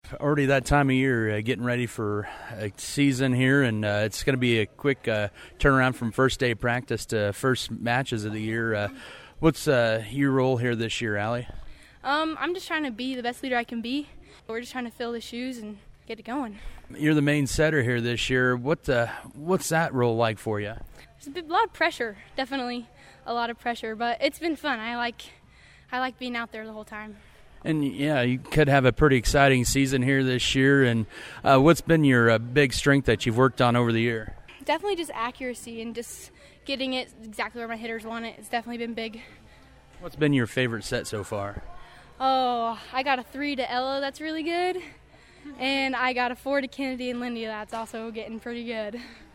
Already that time of year, getting ready for a season here, and it's going to be a quick turnaround from first day of practice to first matches of the year. What's your role here this year, Allie? I'm just trying to be the best leader I can be. We're just trying to fill the shoes and get it going. You're the main setter here this year. What's that role like for you? There's a lot of pressure, definitely a lot of pressure, but it's been fun. I like being out there the whole time. And, yeah, you could have a pretty exciting season here this year. And what's been your big strength that you've worked on over the year? Definitely just accuracy and just getting it exactly where my hitters want it. It's definitely been big. What's been your favorite set so far? Oh, I got a 3 to Ella. That's really good. And I got a 4 to Kennedy and Lindy. That's also getting pretty good.